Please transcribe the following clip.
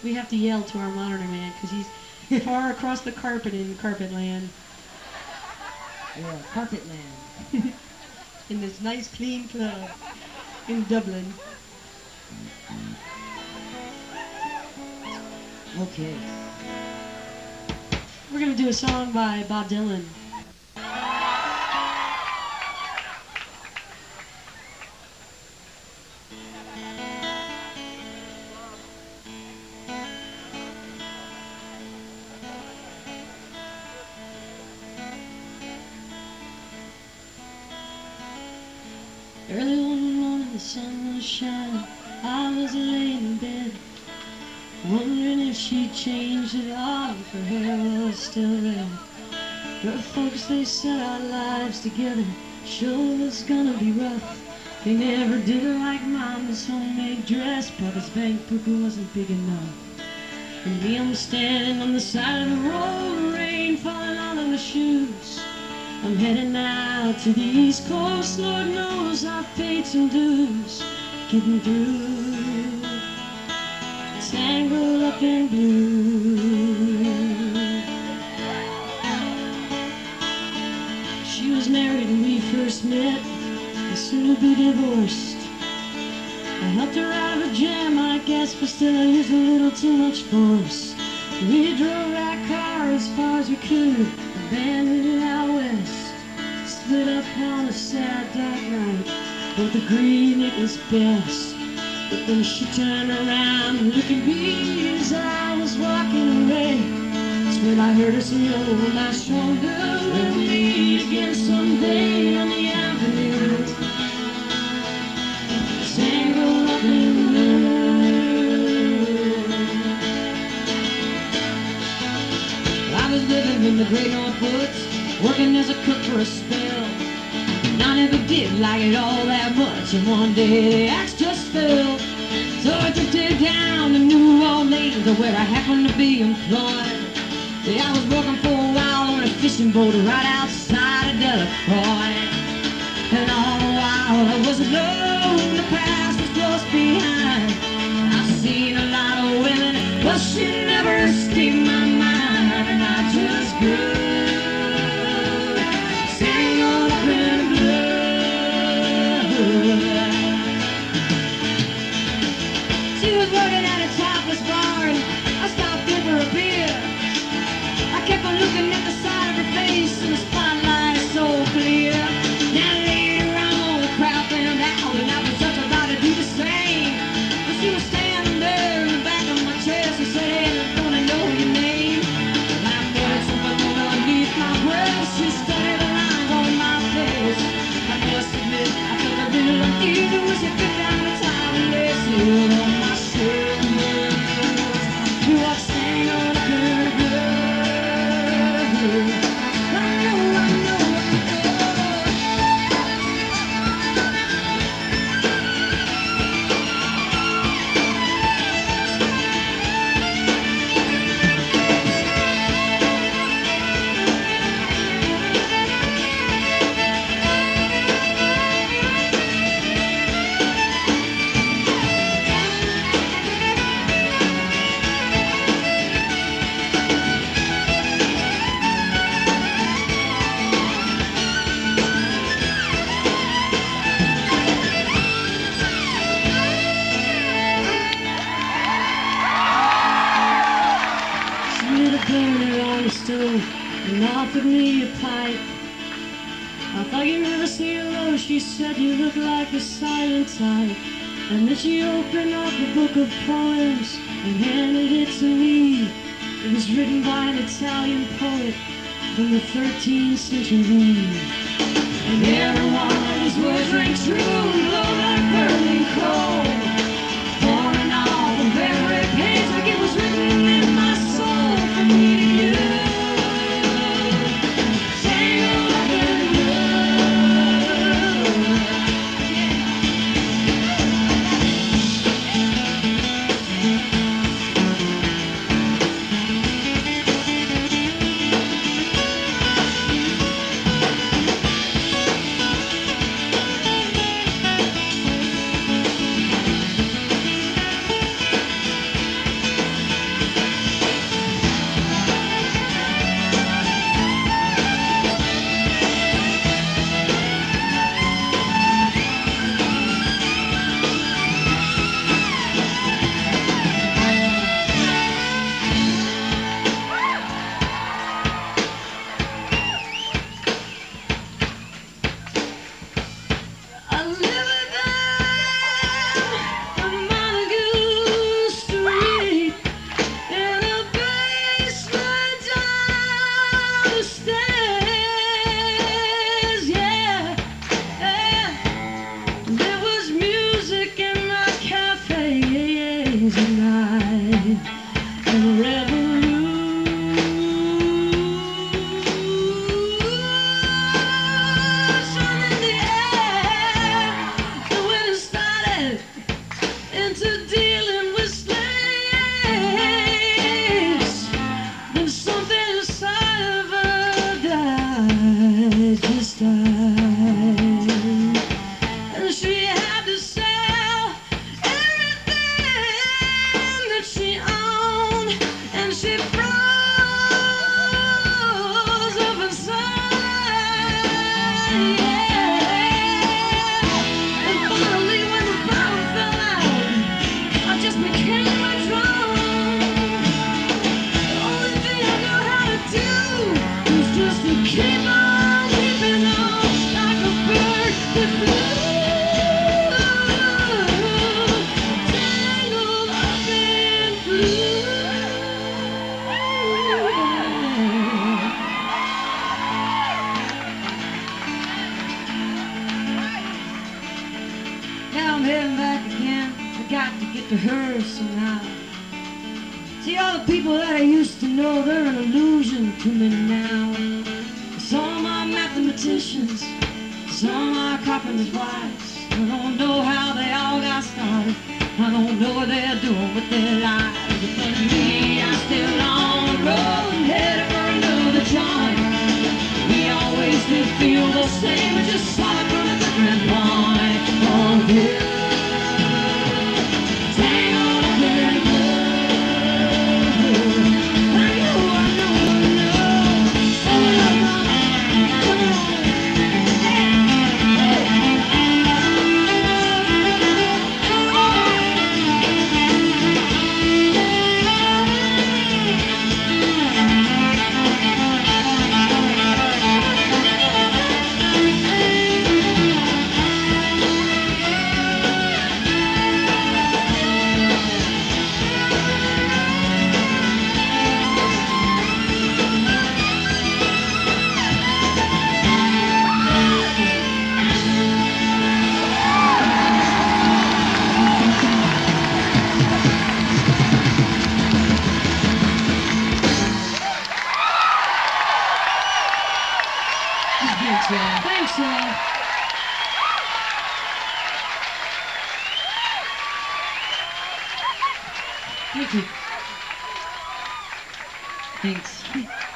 We have to yell to our monitor man because he's far across the carpet in carpet land. Yeah, carpet land. In this nice clean club in Dublin. Okay. We're going to do a song by Bob Dylan. Early one morning, the sun was shining. I was laying in bed, wondering if she'd changed at all, if her hair was still red. Her folks, they said our lives together sure was gonna be rough. They never did like Mama's homemade dress, Papa's bank book wasn't big enough. And me, I'm standing on the side of the road, rain falling all on my shoes. I'm heading out to the East Coast, Lord knows I've paid some dues. Getting through, tangled up in blue. She was married when we first met, and soon to be divorced. I helped her out of a jam, I guess, but still I used a little too much force. We drove that car as far as we could, abandoned it out west. Split up on a sad dark night, both agreed it was best. But then she turned around and looked at me as I was walking away. That's when I heard her say, oh, my strong girl, we'll meet again someday on the avenue. Tangled up in blue. I was living in the great North Woods, working as a cook for a spell. And I never did like it all that much, and one day the axe just fell. So I drifted down to New Orleans, where I happened to be employed. Yeah, I was working for a while on a fishing boat right outside of Delacroix. And all the while I was alone, the past was close behind. I've seen a lot of women, but she never escaped my mind. And I just grew tangled up in blue. She was working at a topless bar, and I stopped in for a beer. I kept on looking at the side of her face, and the spotlight so clear. Now later on, the crowd found out, and I was just about to do the same. But she was standing there in the back of my chair. She said, hey, I don't know your name. And I muttered something underneath my breath. She studied the lines on my face. I must admit, I felt a little uneasy when she picked out the time and lace it on my shoulders. You are tangled up in blue. And offered me a pipe. I thought you'd never say hello. She said you look like a silent type. And then she opened up a book of poems and handed it to me. It was written by an Italian poet from the 13th century. And every one of his words rang true, low like burning coal. Pouring all the very page like it was written in my soul for me to you. to her somehow. See, all the people that I used to know, they're an illusion to me now. Some are mathematicians, some are carpenters' wives. I don't know how they all got started. I don't know what they're doing with their lives. But me, I'm still on the road, headed for another joint. We always did feel the same, we just saw it from a different point of view. Hang on a minute, I know, I know, I know. Come on, come on. Thanks, y'all. Thanks, y'all. Thank you. Thanks.